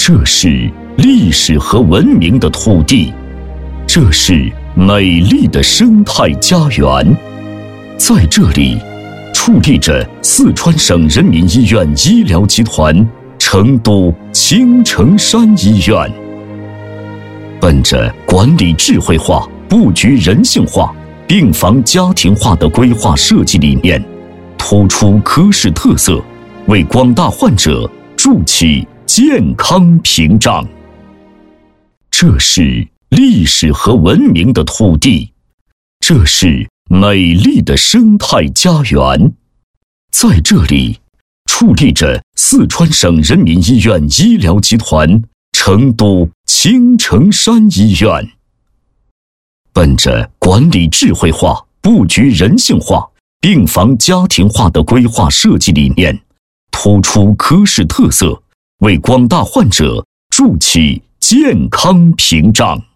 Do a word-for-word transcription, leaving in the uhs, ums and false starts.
这是历史和文明的土地，这是美丽的生态家园。在这里，矗立着四川省人民医院医疗集团成都青城山医院。本着管理智慧化、布局人性化、病房家庭化的规划设计理念，突出科室特色，为广大患者筑起健康屏障。这是历史和文明的土地，这是美丽的生态家园。在这里，矗立着四川省人民医院医疗集团成都青城山医院。本着管理智慧化、布局人性化、病房家庭化的规划设计理念，突出科室特色，为广大患者筑起健康屏障。